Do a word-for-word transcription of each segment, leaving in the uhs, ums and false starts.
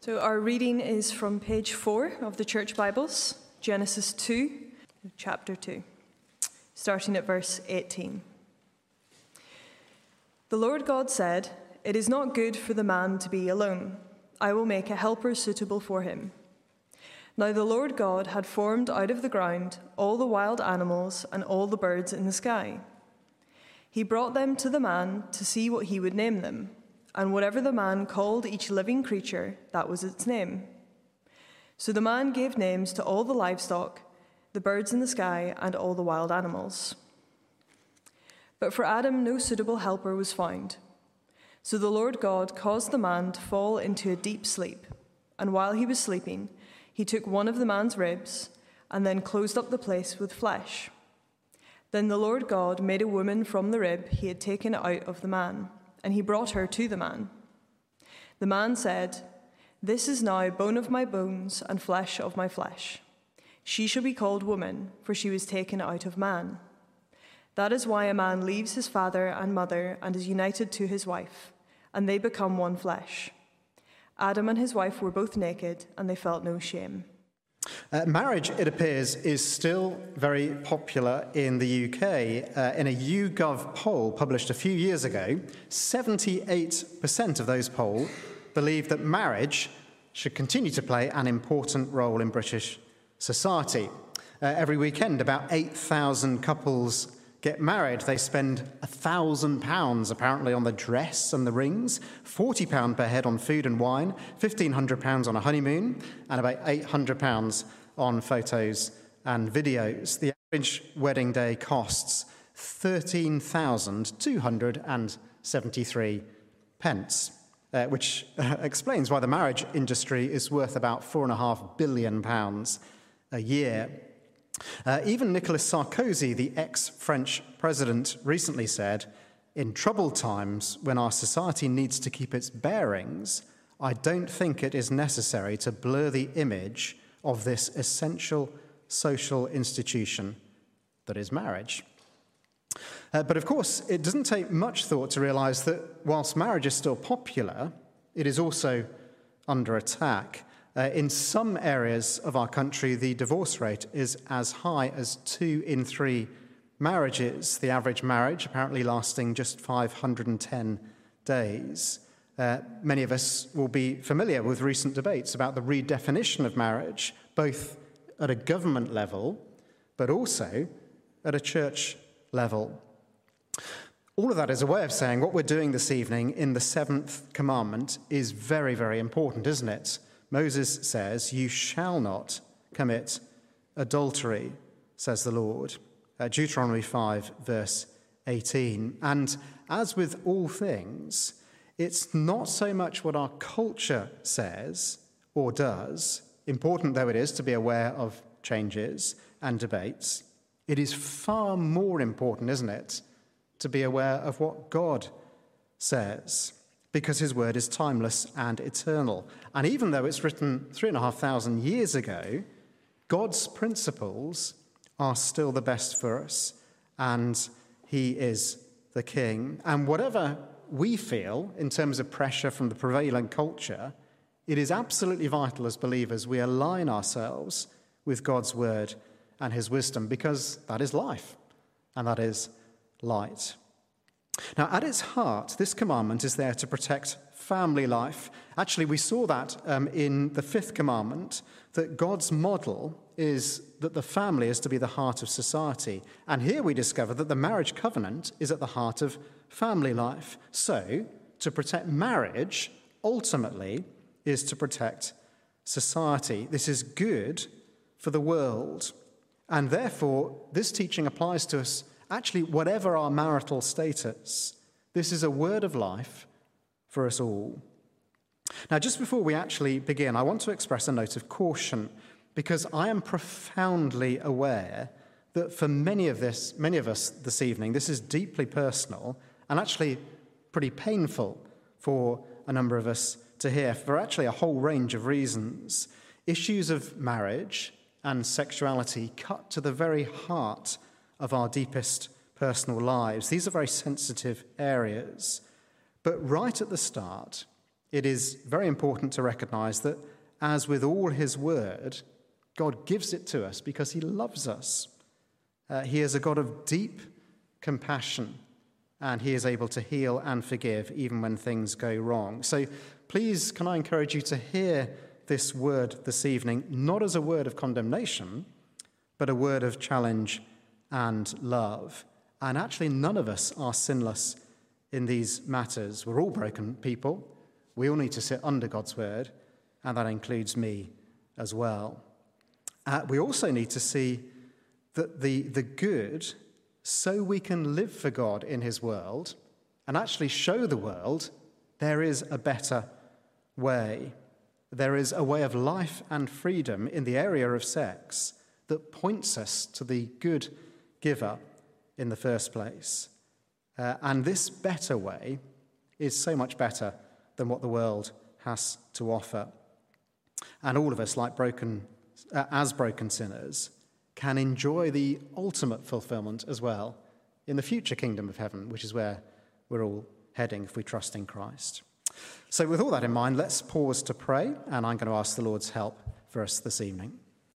So our reading is from page four of the Church Bibles, Genesis two, chapter two, starting at verse eighteen. The Lord God said, "It is not good for the man to be alone. I will make a helper suitable for him." Now the Lord God had formed out of the ground all the wild animals and all the birds in the sky. He brought them to the man to see what he would name them. And whatever the man called each living creature, that was its name. So the man gave names to all the livestock, the birds in the sky, and all the wild animals. But for Adam no suitable helper was found. So the Lord God caused the man to fall into a deep sleep. And while he was sleeping, he took one of the man's ribs, and then closed up the place with flesh. Then the Lord God made a woman from the rib he had taken out of the man, and he brought her to the man. The man said, "This is now bone of my bones and flesh of my flesh. She shall be called woman, for she was taken out of man. That is why a man leaves his father and mother and is united to his wife, and they become one flesh." Adam and his wife were both naked, and they felt no shame. Uh, marriage, it appears, is still very popular in the U K. Uh, in a YouGov poll published a few years ago, seventy-eight percent of those polled believe that marriage should continue to play an important role in British society. Uh, every weekend, about eight thousand couples get married. They spend one thousand pounds apparently on the dress and the rings, forty pounds per head on food and wine, fifteen hundred pounds on a honeymoon, and about eight hundred pounds on photos and videos. The average wedding day costs thirteen thousand two hundred seventy-three pence, uh, which uh, explains why the marriage industry is worth about four point five billion pounds a year. Uh, even Nicolas Sarkozy, the ex-French president, recently said, "In troubled times, when our society needs to keep its bearings, I don't think it is necessary to blur the image of this essential social institution that is marriage." Uh, but of course, it doesn't take much thought to realise that whilst marriage is still popular, it is also under attack. Uh, in some areas of our country, the divorce rate is as high as two in three marriages, the average marriage apparently lasting just five hundred ten days. Uh, many of us will be familiar with recent debates about the redefinition of marriage, both at a government level, but also at a church level. All of that is a way of saying what we're doing this evening in the seventh commandment is very, very important, isn't it? Moses says, "You shall not commit adultery," says the Lord. Uh, Deuteronomy five, verse eighteen. And as with all things, it's not so much what our culture says or does, important though it is to be aware of changes and debates. It is far more important, isn't it, to be aware of what God says, because his word is timeless and eternal. And even though it's written three and a half thousand years ago, God's principles are still the best for us, and he is the king. And whatever we feel in terms of pressure from the prevailing culture, it is absolutely vital as believers we align ourselves with God's word and his wisdom, because that is life and that is light. Now, at its heart, this commandment is there to protect family life. Actually, we saw that um, in the fifth commandment, that God's model is that the family is to be the heart of society. And here we discover that the marriage covenant is at the heart of family life. So, to protect marriage, ultimately, is to protect society. This is good for the world. And therefore, this teaching applies to us actually, whatever our marital status. This is a word of life for us all. Now, just before we actually begin, I want to express a note of caution, because I am profoundly aware that for many of this, many of us this evening, this is deeply personal and actually pretty painful for a number of us to hear, for actually a whole range of reasons. Issues of marriage and sexuality cut to the very heart of our deepest personal lives. These are very sensitive areas. But right at the start, it is very important to recognize that, as with all his word, God gives it to us because he loves us. Uh, he is a God of deep compassion, and he is able to heal and forgive even when things go wrong. So please, can I encourage you to hear this word this evening, not as a word of condemnation, but a word of challenge and love. And actually, none of us are sinless in these matters. We're all broken people. We all need to sit under God's word, and that includes me as well. Uh, we also need to see that the, the good, so we can live for God in his world and actually show the world there is a better way. There is a way of life and freedom in the area of sex that points us to the good giver in the first place. Uh, and this better way is so much better than what the world has to offer. And all of us, like broken, uh, as broken sinners, can enjoy the ultimate fulfillment as well in the future kingdom of heaven, which is where we're all heading if we trust in Christ. So with all that in mind, let's pause to pray, and I'm going to ask the Lord's help for us this evening.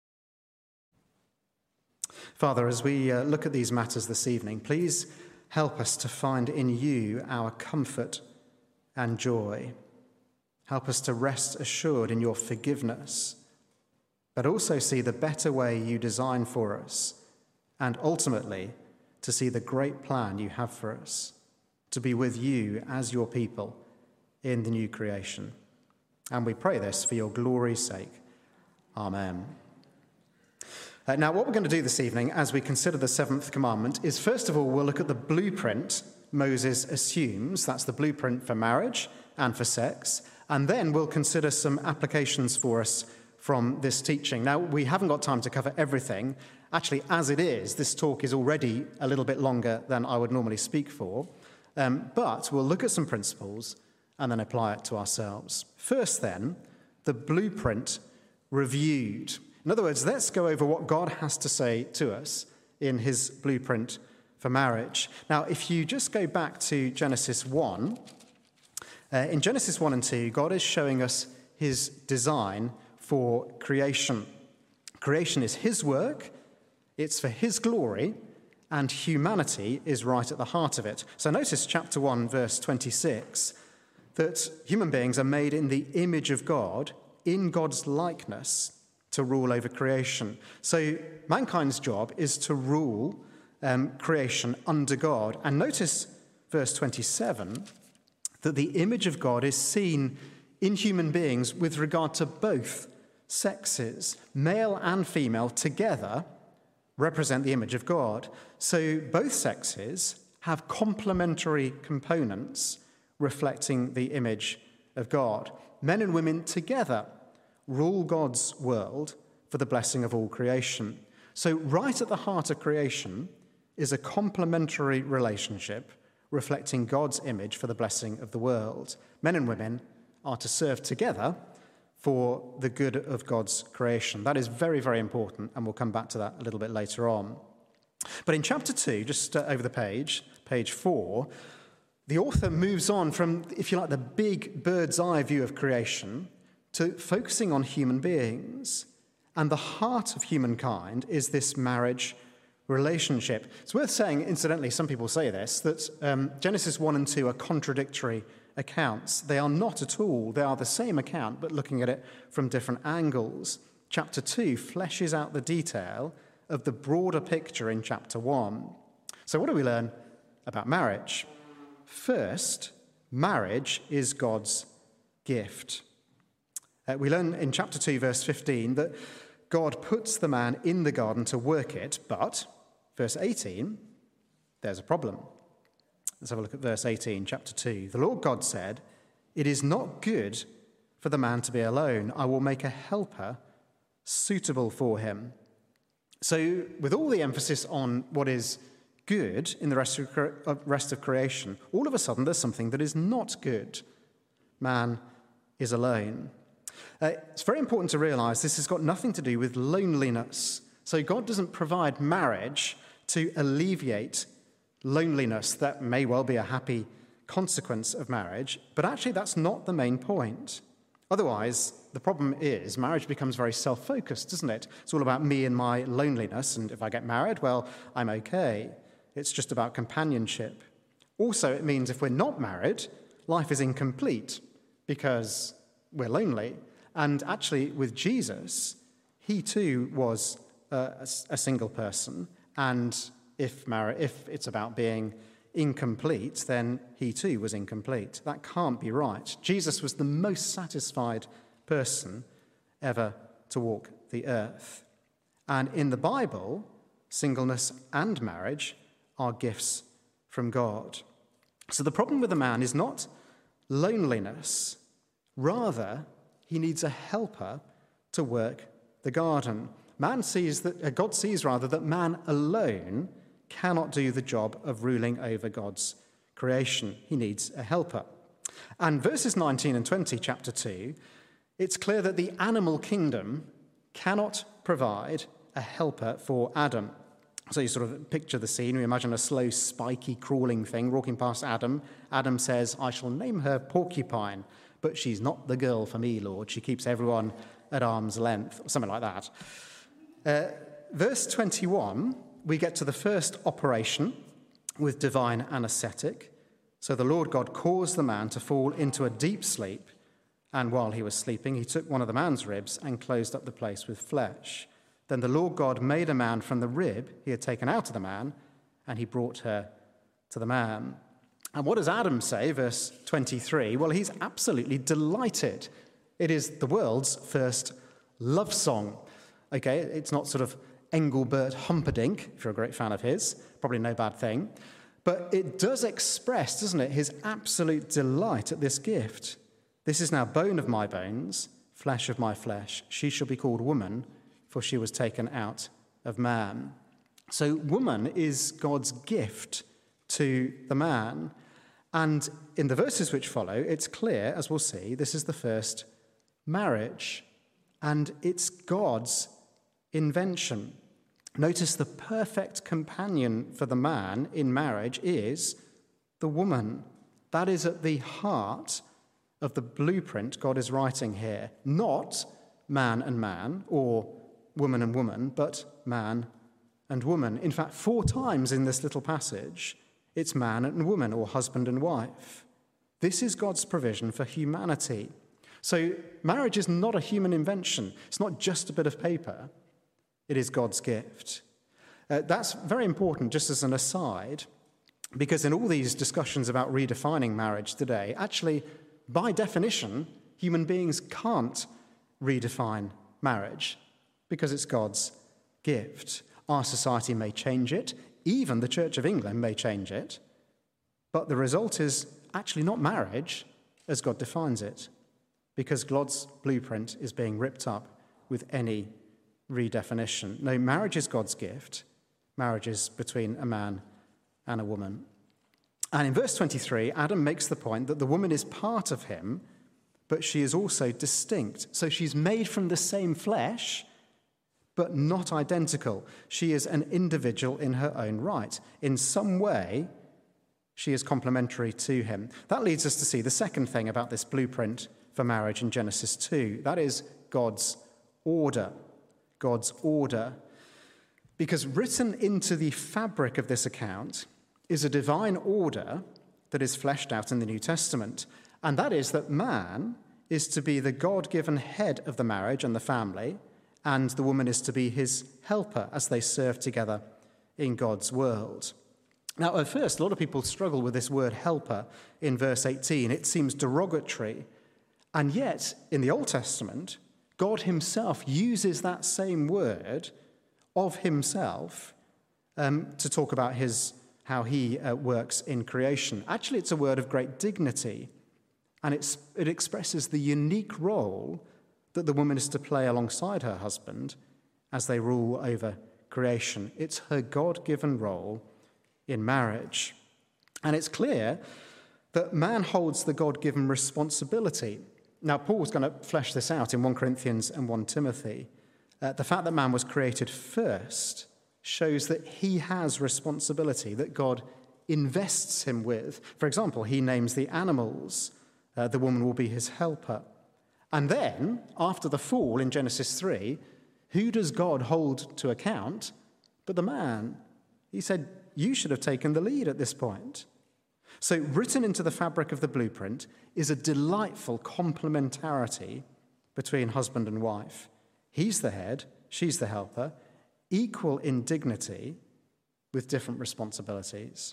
Father, as we uh, look at these matters this evening, please help us to find in you our comfort and joy. Help us to rest assured in your forgiveness, but also see the better way you design for us, and ultimately to see the great plan you have for us, to be with you as your people in the new creation. And we pray this for your glory's sake. Amen. Uh, now, what we're going to do this evening as we consider the seventh commandment is, first of all, we'll look at the blueprint Moses assumes. That's the blueprint for marriage and for sex. And then we'll consider some applications for us from this teaching. Now, we haven't got time to cover everything. Actually, as it is, this talk is already a little bit longer than I would normally speak for. Um, but we'll look at some principles and then apply it to ourselves. First, then, the blueprint reviewed. In other words, let's go over what God has to say to us in his blueprint for marriage. Now, if you just go back to Genesis one, uh, in Genesis one and two, God is showing us his design for creation. Creation is his work, it's for his glory, and humanity is right at the heart of it. So notice chapter one, verse twenty-six, that human beings are made in the image of God, in God's likeness, to rule over creation. So mankind's job is to rule um, creation under God. And notice verse twenty-seven, that the image of God is seen in human beings with regard to both sexes. Male and female together represent the image of God. So both sexes have complementary components reflecting the image of God. Men and women together rule God's world for the blessing of all creation. So right at the heart of creation is a complementary relationship reflecting God's image for the blessing of the world. Men and women are to serve together for the good of God's creation. That is very, very important, and we'll come back to that a little bit later on. But in chapter two, just uh, over the page, page four, the author moves on from, if you like, the big bird's eye view of creation to focusing on human beings. And the heart of humankind is this marriage relationship. It's worth saying, incidentally, some people say this, that um, Genesis one and two are contradictory accounts. They are not at all. They are the same account, but looking at it from different angles. Chapter two fleshes out the detail of the broader picture in chapter one. So what do we learn about marriage? First, marriage is God's gift. Uh, we learn in chapter two, verse fifteen, that God puts the man in the garden to work it, but, verse eighteen, there's a problem. Let's have a look at verse eighteen, chapter two. The Lord God said, "It is not good for the man to be alone. I will make a helper suitable for him." So, with all the emphasis on what is good in the rest of, cre- rest of creation, all of a sudden there's something that is not good. Man is alone. Uh, it's very important to realize this has got nothing to do with loneliness. So God doesn't provide marriage to alleviate loneliness. That may well be a happy consequence of marriage, but actually that's not the main point. Otherwise, the problem is marriage becomes very self-focused, doesn't it? It's all about me and my loneliness, and if I get married, well, I'm okay. It's just about companionship. Also, it means if we're not married, life is incomplete because we're lonely. And actually, with Jesus, he too was uh, a, a single person, and if, mar- if it's about being incomplete, then he too was incomplete. That can't be right. Jesus was the most satisfied person ever to walk the earth. And in the Bible, singleness and marriage are gifts from God. So the problem with a man is not loneliness. Rather, he needs a helper to work the garden. Man sees that, uh, God sees rather that man alone cannot do the job of ruling over God's creation. He needs a helper. And verses nineteen and twenty, chapter two, it's clear that the animal kingdom cannot provide a helper for Adam. So you sort of picture the scene. You imagine a slow, spiky, crawling thing walking past Adam. Adam says, I shall name her Porcupine, but she's not the girl for me, Lord. She keeps everyone at arm's length, or something like that. Uh, verse twenty-one, we get to the first operation with divine anesthetic. So the Lord God caused the man to fall into a deep sleep, and while he was sleeping, he took one of the man's ribs and closed up the place with flesh. Then the Lord God made a man from the rib he had taken out of the man, and he brought her to the man. And what does Adam say, verse twenty-three? Well, he's absolutely delighted. It is the world's first love song. Okay, it's not sort of Engelbert Humperdinck, if you're a great fan of his, probably no bad thing. But it does express, doesn't it, his absolute delight at this gift. This is now bone of my bones, flesh of my flesh. She shall be called woman, for she was taken out of man. So woman is God's gift to the man. And in the verses which follow, it's clear, as we'll see, this is the first marriage. And it's God's invention. Notice the perfect companion for the man in marriage is the woman. That is at the heart of the blueprint God is writing here. Not man and man or woman and woman, but man and woman. In fact, four times in this little passage, it's man and woman or husband and wife. This is God's provision for humanity. So marriage is not a human invention. It's not just a bit of paper. It is God's gift. Uh, that's very important, just as an aside, because in all these discussions about redefining marriage today, actually, by definition, human beings can't redefine marriage because it's God's gift. Our society may change it, even the Church of England may change it, but the result is actually not marriage as God defines it, because God's blueprint is being ripped up with any redefinition. No, marriage is God's gift. Marriage is between a man and a woman. And in verse twenty-three, Adam makes the point that the woman is part of him, but she is also distinct. So she's made from the same flesh, but not identical. She is an individual in her own right. In some way, she is complementary to him. That leads us to see the second thing about this blueprint for marriage in Genesis two. That is God's order. God's order. Because written into the fabric of this account is a divine order that is fleshed out in the New Testament. And that is that man is to be the God-given head of the marriage and the family, and the woman is to be his helper as they serve together in God's world. Now, at first, a lot of people struggle with this word helper in verse eighteen. It seems derogatory. And yet, in the Old Testament, God himself uses that same word of himself um, to talk about his how he uh, works in creation. Actually, it's a word of great dignity, and it's, it expresses the unique role that the woman is to play alongside her husband as they rule over creation. It's her God-given role in marriage. And it's clear that man holds the God-given responsibility. Now, Paul's going to flesh this out in First Corinthians and First Timothy. Uh, the fact that man was created first shows that he has responsibility, that God invests him with. For example, he names the animals. Uh, the woman will be his helper. And then, after the fall in Genesis three, who does God hold to account but the man? He said, you should have taken the lead at this point. So written into the fabric of the blueprint is a delightful complementarity between husband and wife. He's the head, she's the helper, equal in dignity with different responsibilities.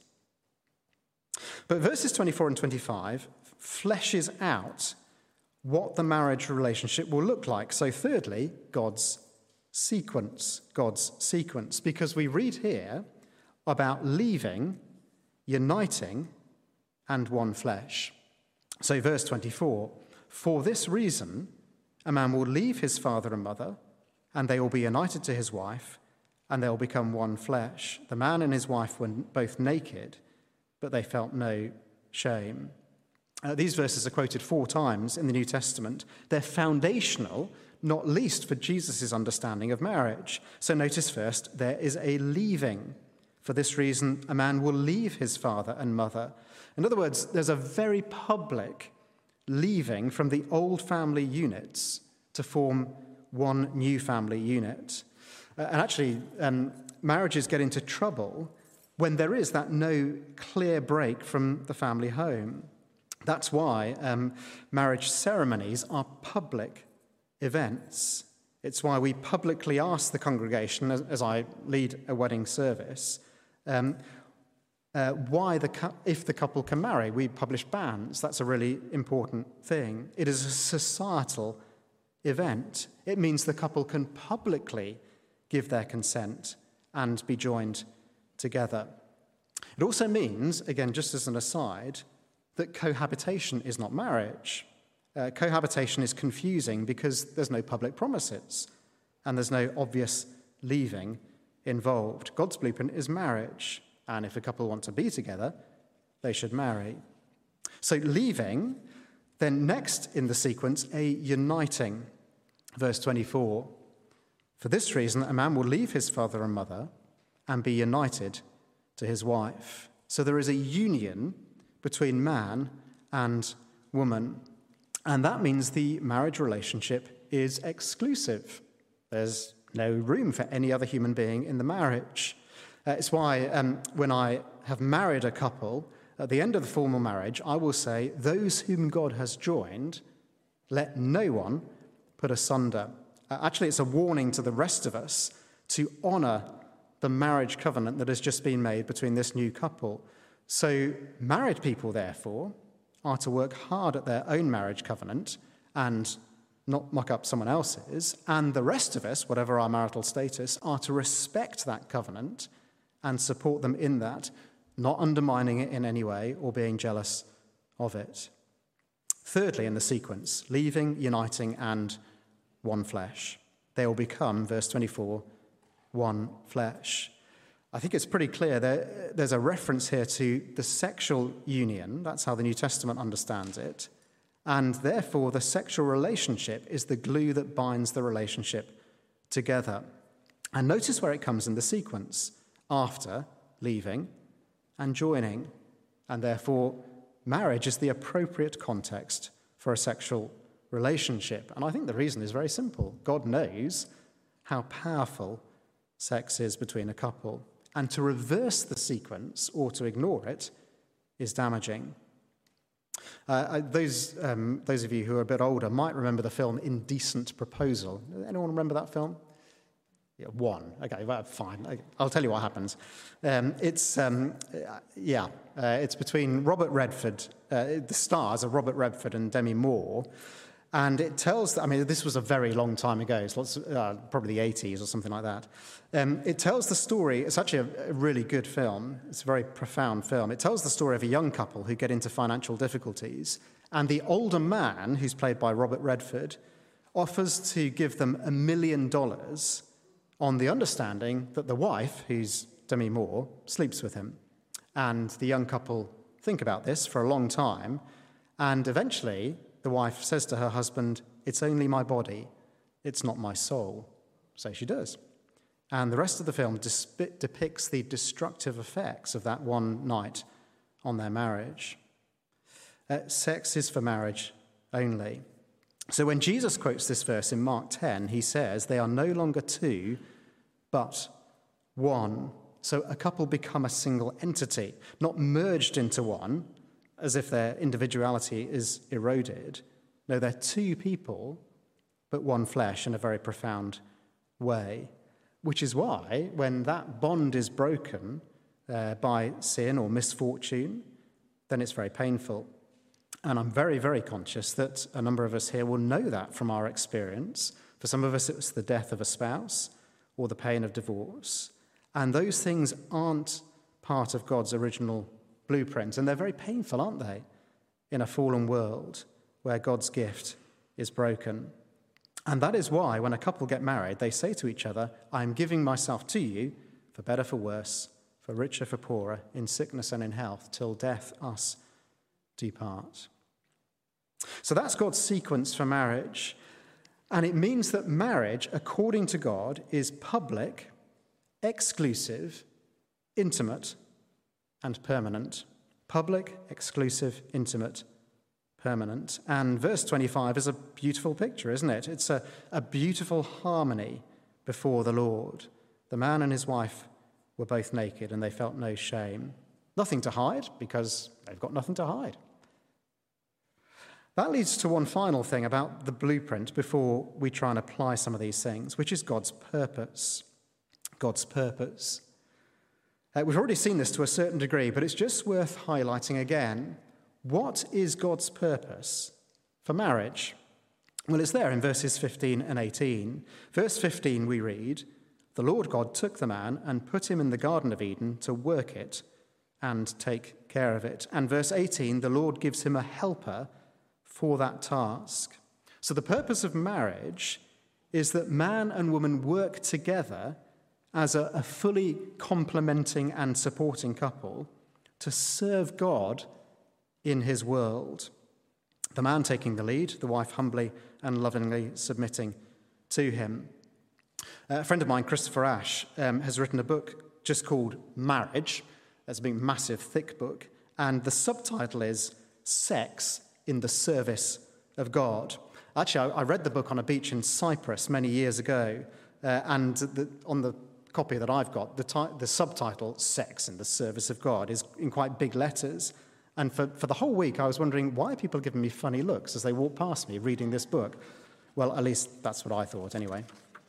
But verses twenty-four and twenty-five fleshes out what the marriage relationship will look like. So thirdly, God's sequence, God's sequence, because we read here about leaving, uniting, and one flesh. So verse twenty-four, for this reason, a man will leave his father and mother, and they will be united to his wife, and they will become one flesh. The man and his wife were both naked, but they felt no shame. Uh, these verses are quoted four times in the New Testament. They're foundational, not least for Jesus' understanding of marriage. So notice first, there is a leaving. For this reason, a man will leave his father and mother. In other words, there's a very public leaving from the old family units to form one new family unit. Uh, and actually, um, marriages get into trouble when there is that no clear break from the family home. That's why um, marriage ceremonies are public events. It's why we publicly ask the congregation, as, as I lead a wedding service, um, uh, why the cu- if the couple can marry. We publish bans. That's a really important thing. It is a societal event. It means the couple can publicly give their consent and be joined together. It also means, again, just as an aside, that cohabitation is not marriage. Uh, cohabitation is confusing because there's no public promises and there's no obvious leaving involved. God's blueprint is marriage, and if a couple want to be together, they should marry. So leaving, then next in the sequence, a uniting. Verse twenty-four, for this reason, a man will leave his father and mother and be united to his wife. So there is a union between man and woman. And that means the marriage relationship is exclusive. There's no room for any other human being in the marriage. Uh, it's why um, when I have married a couple, at the end of the formal marriage, I will say, those whom God has joined, let no one put asunder. Uh, actually, it's a warning to the rest of us to honour the marriage covenant that has just been made between this new couple. So married people, therefore, are to work hard at their own marriage covenant and not muck up someone else's, and the rest of us, whatever our marital status, are to respect that covenant and support them in that, not undermining it in any way or being jealous of it. Thirdly, in the sequence, leaving, uniting, and one flesh. They will become, verse twenty-four, one flesh. I think it's pretty clear there, there's a reference here to the sexual union. That's how the New Testament understands it. And therefore, the sexual relationship is the glue that binds the relationship together. And notice where it comes in the sequence: after leaving and joining. And therefore, marriage is the appropriate context for a sexual relationship. And I think the reason is very simple. God knows how powerful sex is between a couple. And to reverse the sequence or to ignore it is damaging. Uh, those, um, those of you who are a bit older might remember the film Indecent Proposal. Anyone remember that film? Yeah, one. Okay, well, fine. I'll tell you what happens. Um, it's, um, yeah, uh, it's between Robert Redford, uh, the stars are Robert Redford and Demi Moore. And it tells, I mean, this was a very long time ago, it's lots, uh, probably the eighties or something like that. Um, it tells the story, it's actually a, a really good film, it's a very profound film. It tells the story of a young couple who get into financial difficulties, and the older man, who's played by Robert Redford, offers to give them a million dollars on the understanding that the wife, who's Demi Moore, sleeps with him. And the young couple think about this for a long time, and eventually the wife says to her husband, "It's only my body, it's not my soul." So she does. And the rest of the film disp- depicts the destructive effects of that one night on their marriage. Uh, sex is for marriage only. So when Jesus quotes this verse in Mark ten, he says, they are no longer two, but one. So a couple become a single entity, not merged into one, as if their individuality is eroded. No, they're two people, but one flesh in a very profound way. Which is why, when that bond is broken uh, by sin or misfortune, then it's very painful. And I'm very, very conscious that a number of us here will know that from our experience. For some of us, it was the death of a spouse or the pain of divorce. And those things aren't part of God's original blueprint. And they're very painful, aren't they, in a fallen world where God's gift is broken. And that is why when a couple get married, they say to each other, I am giving myself to you, for better, for worse, for richer, for poorer, in sickness and in health, till death us depart. So that's God's sequence for marriage. And it means that marriage, according to God, is public, exclusive, intimate, and permanent. Public, exclusive, intimate, permanent. And verse twenty-five is a beautiful picture, isn't it? It's a, a beautiful harmony before the Lord. The man and his wife were both naked and they felt no shame. Nothing to hide because they've got nothing to hide. That leads to one final thing about the blueprint before we try and apply some of these things, which is God's purpose. God's purpose. Uh, we've already seen this to a certain degree, but it's just worth highlighting again. What is God's purpose for marriage? Well, it's there in verses fifteen and eighteen. Verse fifteen we read, the Lord God took the man and put him in the Garden of Eden to work it and take care of it. And verse eighteen, the Lord gives him a helper for that task. So the purpose of marriage is that man and woman work together as a, a fully complementing and supporting couple to serve God in his world. The man taking the lead, the wife humbly and lovingly submitting to him. A friend of mine, Christopher Ash, um, has written a book just called Marriage. It's a big, massive, thick book. And the subtitle is Sex in the Service of God. Actually, I, I read the book on a beach in Cyprus many years ago. Uh, and the, on the copy that I've got, the, ti- the subtitle, Sex in the Service of God, is in quite big letters. And for, for the whole week, I was wondering, why are people giving me funny looks as they walk past me reading this book? Well, at least that's what I thought, anyway.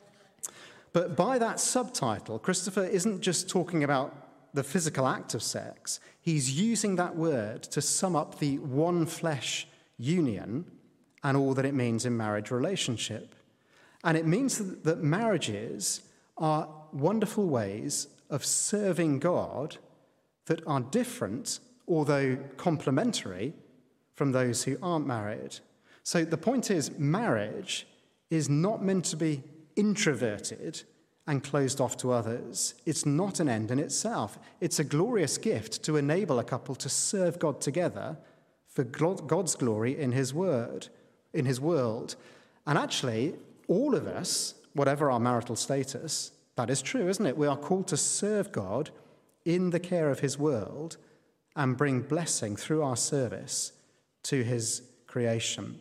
But by that subtitle, Christopher isn't just talking about the physical act of sex. He's using that word to sum up the one flesh union and all that it means in marriage relationship. And it means that marriages are wonderful ways of serving God that are different, although complementary, from those who aren't married. So the point is, marriage is not meant to be introverted and closed off to others. It's not an end in itself. It's a glorious gift to enable a couple to serve God together for God's glory in his word, in his world. And actually, all of us, whatever our marital status, that is true, isn't it? We are called to serve God in the care of his world and bring blessing through our service to his creation.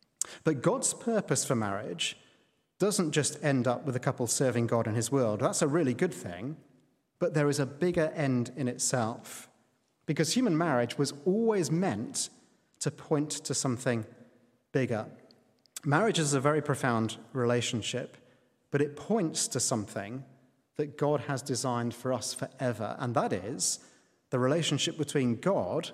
But God's purpose for marriage doesn't just end up with a couple serving God in his world. That's a really good thing, but there is a bigger end in itself, because human marriage was always meant to point to something bigger. Marriage is a very profound relationship, but it points to something that God has designed for us forever, and that is the relationship between God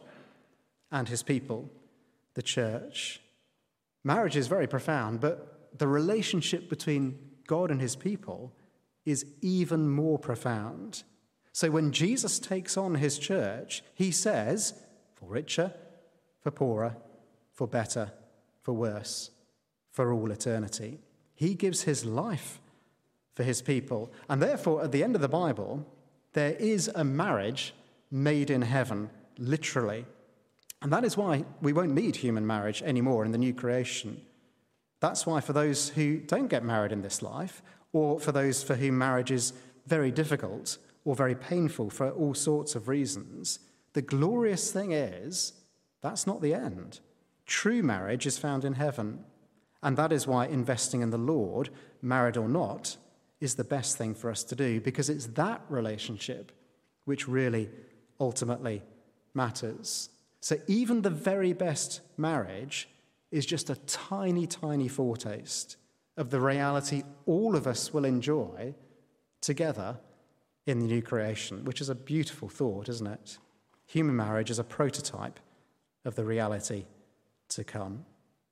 and his people, the church. Marriage is very profound, but the relationship between God and his people is even more profound. So when Jesus takes on his church, he says, for richer, for poorer, for better, for worse, for all eternity. He gives his life for his people. And therefore, at the end of the Bible, there is a marriage made in heaven, literally. And that is why we won't need human marriage anymore in the new creation. That's why for those who don't get married in this life, or for those for whom marriage is very difficult or very painful for all sorts of reasons, the glorious thing is that's not the end. True marriage is found in heaven, and that is why investing in the Lord, married or not, is the best thing for us to do, because it's that relationship which really ultimately matters. So even the very best marriage is just a tiny, tiny foretaste of the reality all of us will enjoy together in the new creation, which is a beautiful thought, isn't it? Human marriage is a prototype of the reality to come.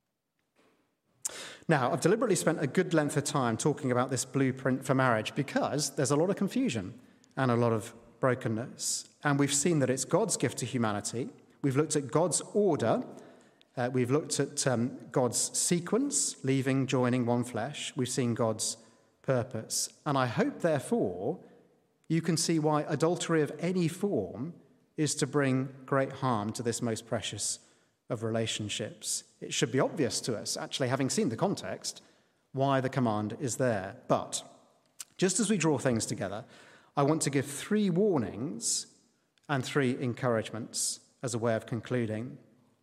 Now, I've deliberately spent a good length of time talking about this blueprint for marriage because there's a lot of confusion and a lot of brokenness. And we've seen that it's God's gift to humanity. We've looked at God's order. Uh, we've looked at um, God's sequence, leaving, joining one flesh. We've seen God's purpose. And I hope, therefore, you can see why adultery of any form is to bring great harm to this most precious of relationships. It should be obvious to us, actually, having seen the context, why the command is there. But just as we draw things together, I want to give three warnings and three encouragements as a way of concluding.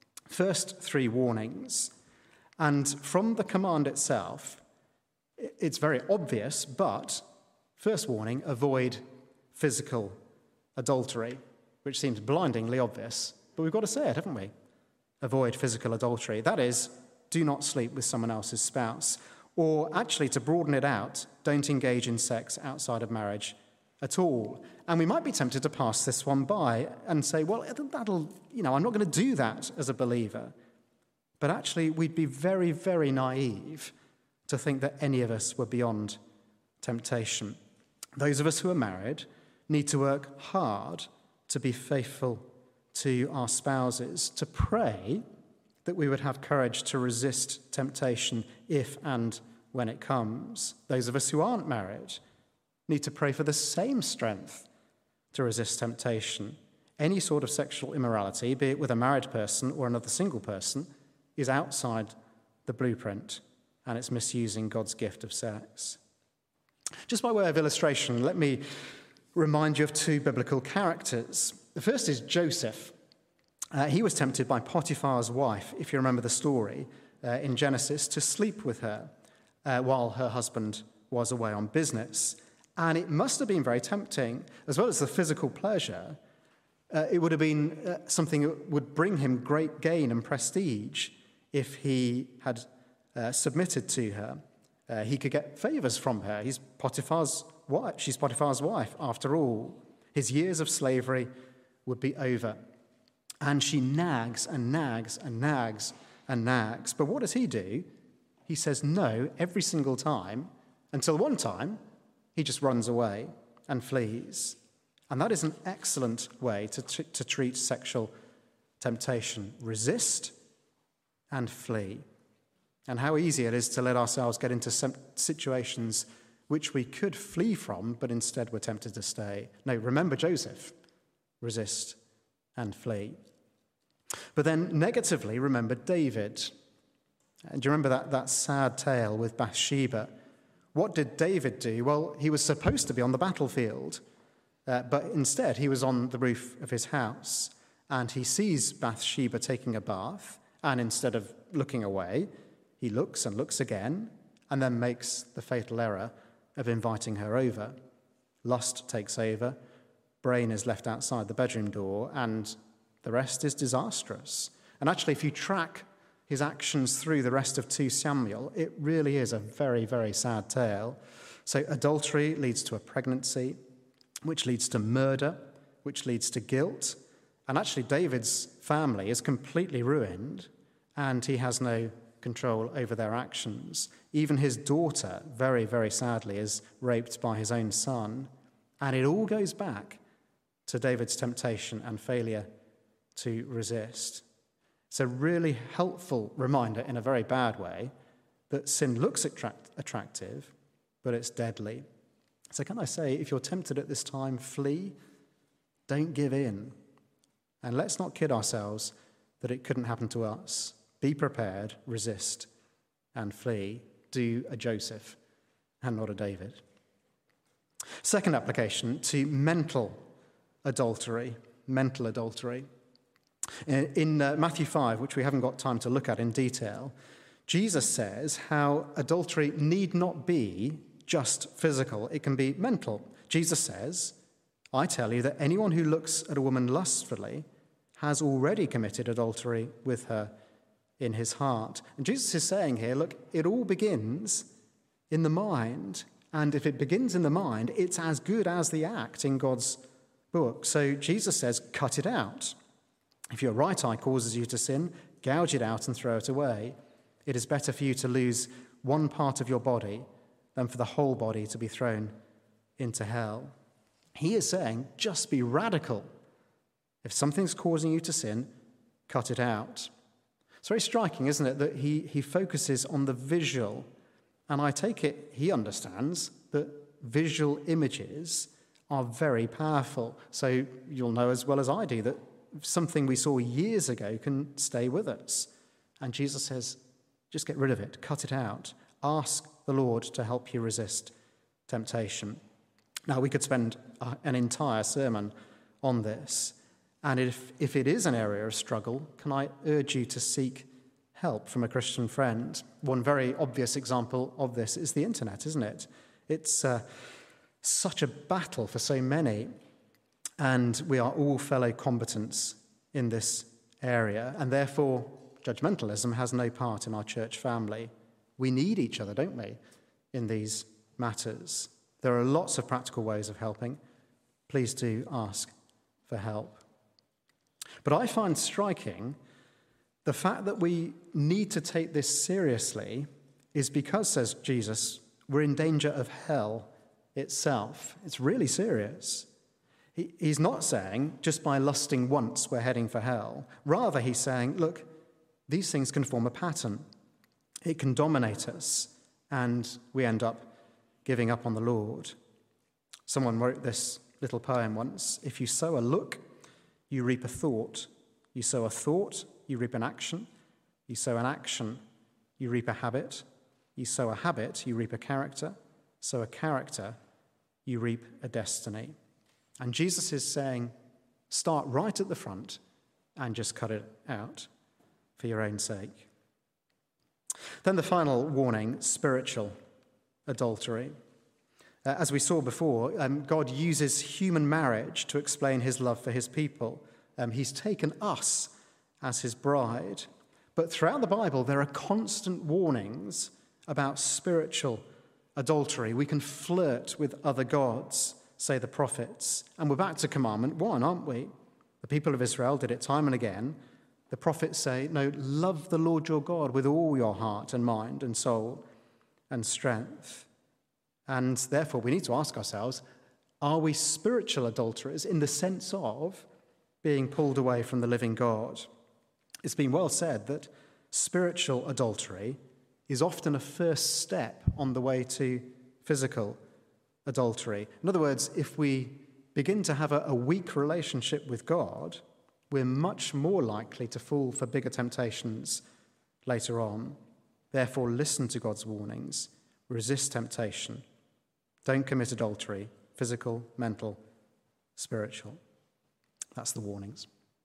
First, three warnings. And from the command itself, it's very obvious, but first warning, avoid physical adultery, which seems blindingly obvious, but we've got to say it, haven't we? Avoid physical adultery. That is, do not sleep with someone else's spouse. Or actually, to broaden it out, don't engage in sex outside of marriage at all. And we might be tempted to pass this one by and say, well, that'll, you know, I'm not going to do that as a believer. But actually, we'd be very, very naive to think that any of us were beyond temptation. Those of us who are married need to work hard to be faithful to our spouses, to pray that we would have courage to resist temptation if and when it comes. Those of us who aren't married need to pray for the same strength to resist temptation. Any sort of sexual immorality, be it with a married person or another single person, is outside the blueprint, and it's misusing God's gift of sex. Just by way of illustration, let me remind you of two biblical characters. The first is Joseph. Uh, he was tempted by Potiphar's wife, if you remember the story, uh, in Genesis, to sleep with her uh, while her husband was away on business. And it must have been very tempting, as well as the physical pleasure. Uh, it would have been uh, something that would bring him great gain and prestige if he had uh, submitted to her. Uh, he could get favors from her. He's Potiphar's wife. She's Potiphar's wife, after all. His years of slavery would be over. And she nags and nags and nags and nags. But what does he do? He says no every single time, until one time he just runs away and flees. And that is an excellent way to, t- to treat sexual temptation. Resist and flee. And how easy it is to let ourselves get into some situations which we could flee from, but instead we're tempted to stay. No, remember Joseph. Resist and flee. But then negatively, remember David. And do you remember that, that sad tale with Bathsheba? What did David do? Well, he was supposed to be on the battlefield, uh, but instead he was on the roof of his house, and he sees Bathsheba taking a bath, and instead of looking away, he looks and looks again, and then makes the fatal error of inviting her over. Lust takes over, brain is left outside the bedroom door, and the rest is disastrous. And actually, if you track his actions through the rest of Second Samuel, it really is a very, very sad tale. So adultery leads to a pregnancy, which leads to murder, which leads to guilt. And actually, David's family is completely ruined, and he has no control over their actions. Even his daughter, very, very sadly, is raped by his own son. And it all goes back to David's temptation and failure to resist. It's a really helpful reminder, in a very bad way, that sin looks attract- attractive, but it's deadly. So can I say, if you're tempted at this time, flee. Don't give in. And let's not kid ourselves that it couldn't happen to us. Be prepared, resist, and flee. Do a Joseph and not a David. Second application, to mental adultery. Mental adultery. In uh, Matthew five, which we haven't got time to look at in detail, Jesus says how adultery need not be just physical. It can be mental. Jesus says, I tell you that anyone who looks at a woman lustfully has already committed adultery with her in his heart. And Jesus is saying here, look, it all begins in the mind. And if it begins in the mind, it's as good as the act in God's book. So Jesus says, cut it out. If your right eye causes you to sin, gouge it out and throw it away. It is better for you to lose one part of your body than for the whole body to be thrown into hell. He is saying, just be radical. If something's causing you to sin, cut it out. It's very striking, isn't it, that he, he focuses on the visual. And I take it he understands that visual images are very powerful. So you'll know as well as I do that something we saw years ago can stay with us. And Jesus says, just get rid of it, cut it out. Ask the Lord to help you resist temptation. Now, we could spend an entire sermon on this. And if, if it is an area of struggle, can I urge you to seek help from a Christian friend? One very obvious example of this is the internet, isn't it? It's uh, such a battle for so many. And we are all fellow combatants in this area. And therefore, judgmentalism has no part in our church family. We need each other, don't we, in these matters? There are lots of practical ways of helping. Please do ask for help. But I find striking the fact that we need to take this seriously is because, says Jesus, we're in danger of hell itself. It's really serious. He, he's not saying just by lusting once we're heading for hell. Rather, he's saying, look, these things can form a pattern. It can dominate us, and we end up giving up on the Lord. Someone wrote this little poem once. If you sow a look, you reap a thought. You sow a thought, you reap an action. You sow an action, you reap a habit. You sow a habit, you reap a character. Sow a character, you reap a destiny. And Jesus is saying, start right at the front and just cut it out for your own sake. Then the final warning, spiritual adultery. Uh, as we saw before, um, God uses human marriage to explain his love for his people. Um, he's taken us as his bride. But throughout the Bible, there are constant warnings about spiritual adultery. We can flirt with other gods, say the prophets. And we're back to commandment one, aren't we? The people of Israel did it time and again. The prophets say, no, love the Lord your God with all your heart and mind and soul and strength. And therefore, we need to ask ourselves, are we spiritual adulterers in the sense of being pulled away from the living God? It's been well said that spiritual adultery is often a first step on the way to physical adultery. In other words, if we begin to have a, a weak relationship with God, we're much more likely to fall for bigger temptations later on. Therefore, listen to God's warnings. Resist temptation. Don't commit adultery, physical, mental, spiritual. That's the warnings.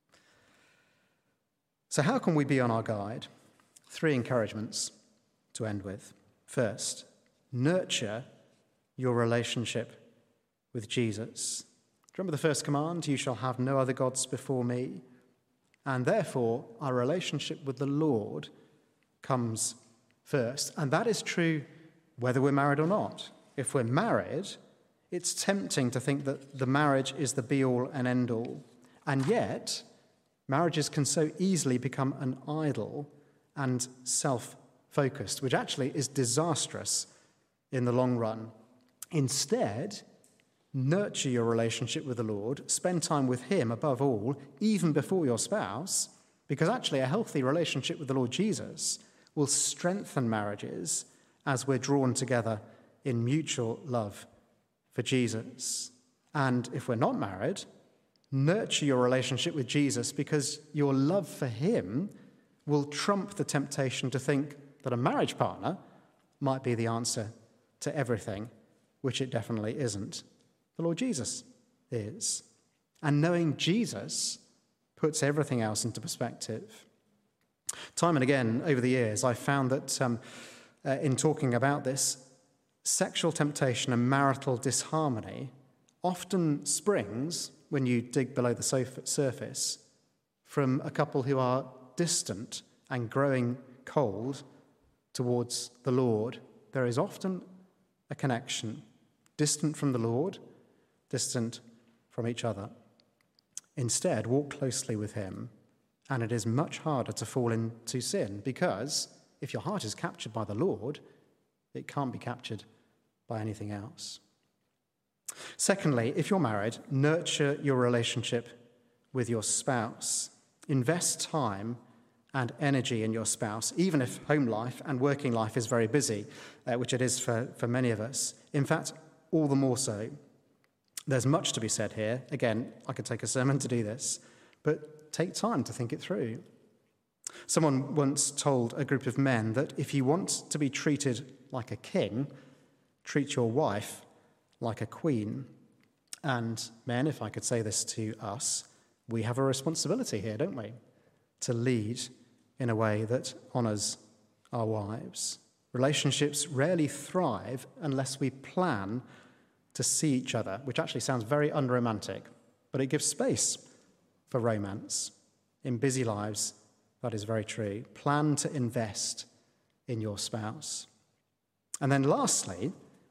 So how can we be on our guard? Three encouragements to end with. First, nurture your relationship with Jesus. Remember the first command, you shall have no other gods before me. And therefore, our relationship with the Lord comes first. And that is true whether we're married or not. If we're married, it's tempting to think that the marriage is the be-all and end-all. And yet, marriages can so easily become an idol and self-focused, which actually is disastrous in the long run. Instead, nurture your relationship with the Lord, spend time with him above all, even before your spouse, because actually a healthy relationship with the Lord Jesus will strengthen marriages as we're drawn together in mutual love for Jesus. And if we're not married, nurture your relationship with Jesus because your love for him will trump the temptation to think that a marriage partner might be the answer to everything, which it definitely isn't. The Lord Jesus is. And knowing Jesus puts everything else into perspective. Time and again over the years, I've found that um, uh, in talking about this, sexual temptation and marital disharmony often springs, when you dig below the surface, from a couple who are distant and growing cold towards the Lord. There is often a connection, distant from the Lord, distant from each other. Instead, walk closely with him, and it is much harder to fall into sin, because if your heart is captured by the Lord, it can't be captured by anything else. Secondly, if you're married, nurture your relationship with your spouse. Invest time and energy in your spouse, even if home life and working life is very busy, uh, which it is for, for many of us. In fact, all the more so. There's much to be said here. Again, I could take a sermon to do this, but take time to think it through. Someone once told a group of men that if you want to be treated like a king, treat your wife like a queen. And men, if I could say this to us, we have a responsibility here, don't we? To lead in a way that honours our wives. Relationships rarely thrive unless we plan to see each other, which actually sounds very unromantic, but it gives space for romance. In busy lives, that is very true. Plan to invest in your spouse. And then lastly,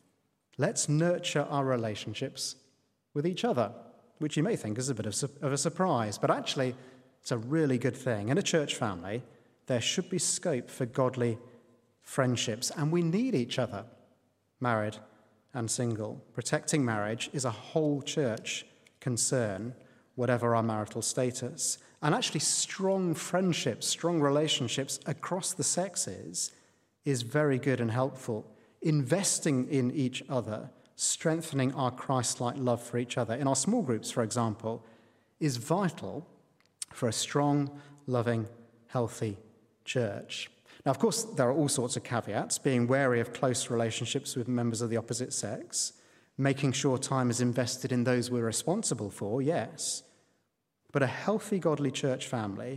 let's nurture our relationships with each other, which you may think is a bit of, su- of a surprise, but actually it's a really good thing. In a church family, there should be scope for godly friendships, and we need each other, married and single. Protecting marriage is a whole church concern, whatever our marital status. And actually strong friendships, strong relationships across the sexes is very good and helpful. Investing in each other, strengthening our Christ-like love for each other, in our small groups, for example, is vital for a strong, loving, healthy church. Now, of course, there are all sorts of caveats, being wary of close relationships with members of the opposite sex, making sure time is invested in those we're responsible for, yes. But a healthy, godly church family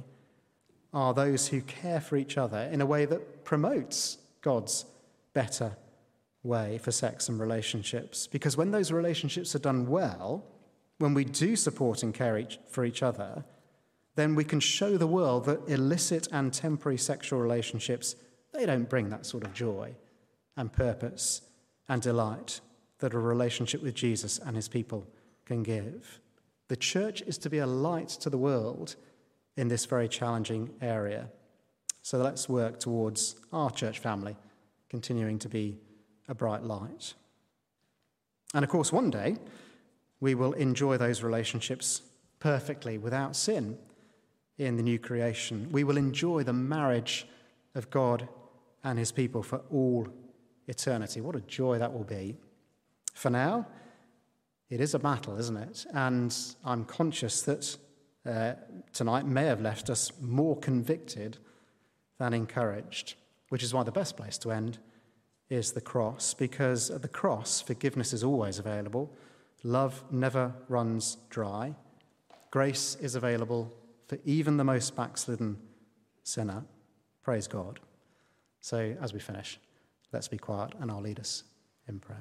are those who care for each other in a way that promotes God's better way for sex and relationships. Because when those relationships are done well, when we do support and care each, for each other, then we can show the world that illicit and temporary sexual relationships, they don't bring that sort of joy and purpose and delight that a relationship with Jesus and his people can give. The church is to be a light to the world in this very challenging area. So let's work towards our church family continuing to be a bright light. And of course, one day, we will enjoy those relationships perfectly without sin in the new creation. We will enjoy the marriage of God and his people for all eternity. What a joy that will be. For now, it is a battle, isn't it? And I'm conscious that uh, tonight may have left us more convicted than encouraged, which is why the best place to end is the cross, because at the cross, forgiveness is always available. Love never runs dry. Grace is available for even the most backslidden sinner. Praise God. So as we finish, let's be quiet and I'll lead us in prayer.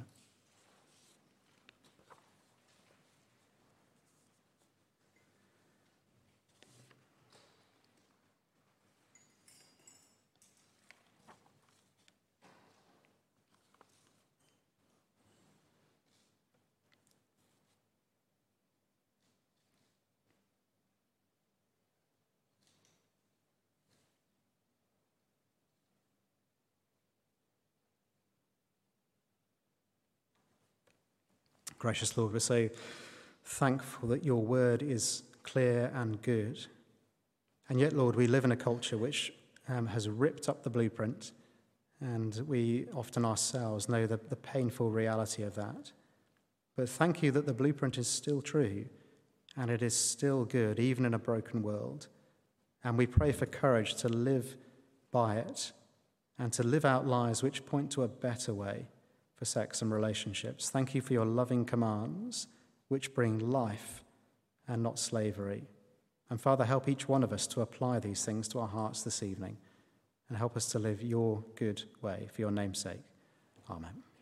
Gracious Lord, we're so thankful that your word is clear and good. And yet, Lord, we live in a culture which um, has ripped up the blueprint, and we often ourselves know the, the painful reality of that. But thank you that the blueprint is still true, and it is still good, even in a broken world. And we pray for courage to live by it and to live out lives which point to a better way for for sex and relationships. Thank you for your loving commands, which bring life and not slavery. And Father, help each one of us to apply these things to our hearts this evening, and help us to live your good way for your name's sake. Amen.